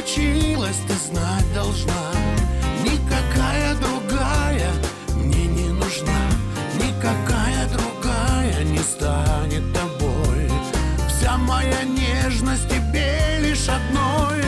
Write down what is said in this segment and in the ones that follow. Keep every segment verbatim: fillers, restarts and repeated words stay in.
случилось, ты знать должна. Никакая другая мне не нужна. Никакая другая не станет тобой. Вся моя нежность тебе лишь одной.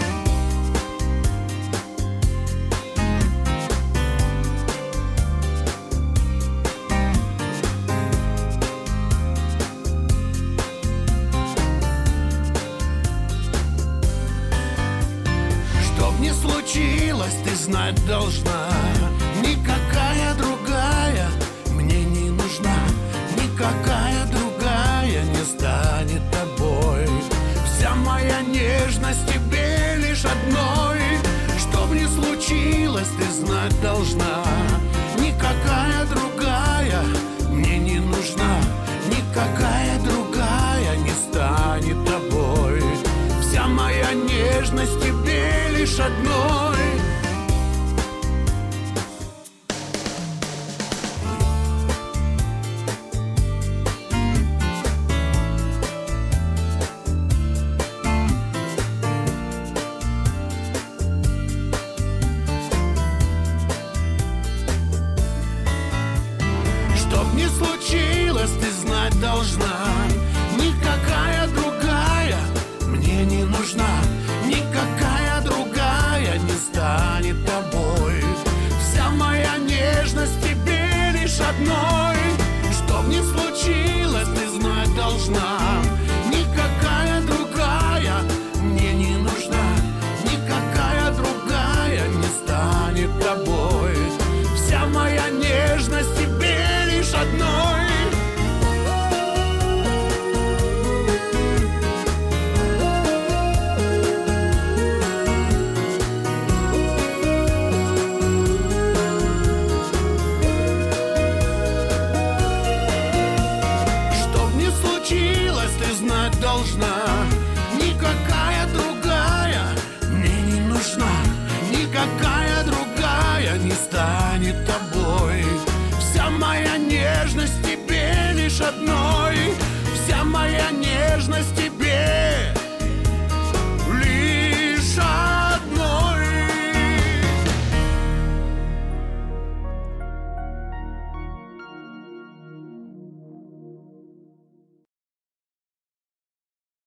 Чтоб не случилось, ты знать должна. Никакая другая мне не нужна. Никакая другая не станет тобой. Вся моя нежность тебе лишь одной. Чтоб не случилось, ты знать должна. Никакая другая мне не нужна. Никакая другая не станет тобой. Вся моя нежность тебе лишь одной. Чтоб не случилось, ты знать должна. Никакая другая мне не нужна. Никакая другая не станет тобой. Вся моя нежность тебе лишь одной. Чтоб не случилось, ты знать должна. Никакая другая мне не нужна. Никакая другая не станет тобой. Вся моя нежность тебе лишь одной. Чтоб не случилось, ты знать должна. Никакая другая мне не нужна. Никакая другая не станет тобой. Вся моя нежность тебе лишь одной. Вся моя нежность тебе